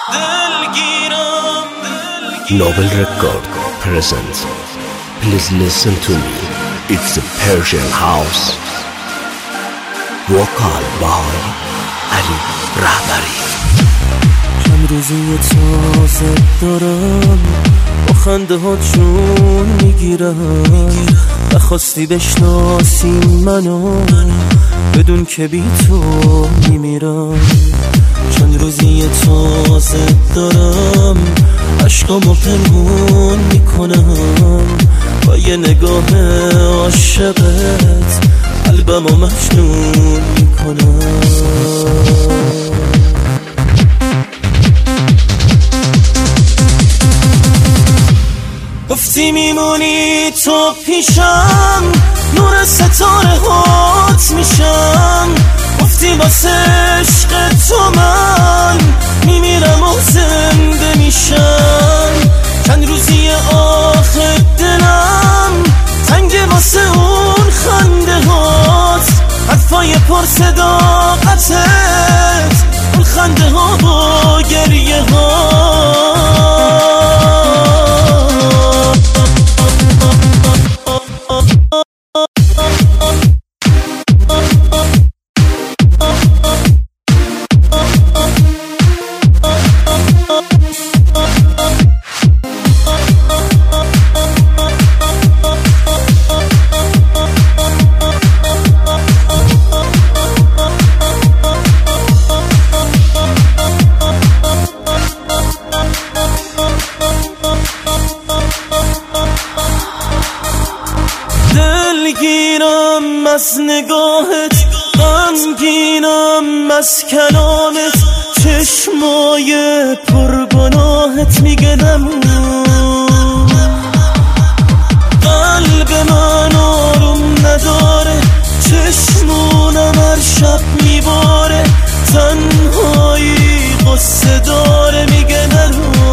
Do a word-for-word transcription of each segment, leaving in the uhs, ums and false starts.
Noble Record presents. Please listen to me. It's a Persian house. Vocal by Ali Rahbari. چند روزی تازه دارم با خنده ها جون میگیرم. نخواستی بشناسی منو بدون که بی تو میمیرم. چند روزی تازه دارم عشقامو پنهون میکنم. با یه نگاه عاشقت قلبمو مجنون میکنم. گفتی میمونی تو پیشم، نور ستاره هات میشم. گفتی واسه عشق تو من میمیرم و زنده میشم. چند روزی آخر دلم تنگ واسه اون خنده هات، حرفای پر صداقتت، اون خنده ها و گریه ها. دلگیرم از نگاهت، غمگینم از کلامت، چشمای پرگناهت میگنم. قلب من آروم نداره، چشمونم هر شب میباره، تنهایی قصه داره میگنم.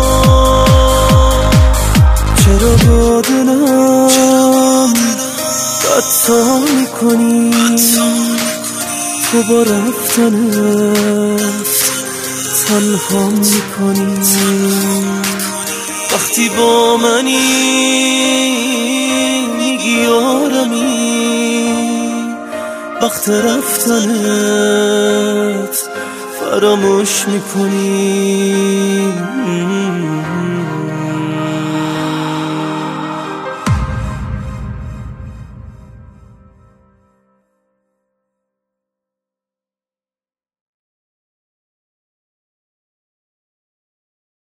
چرا با دلم قطع میکنی تو با رفتنت تنها میکنی؟ وقتی با منی میگی آرمی، وقت رفتنت فراموش میکنی.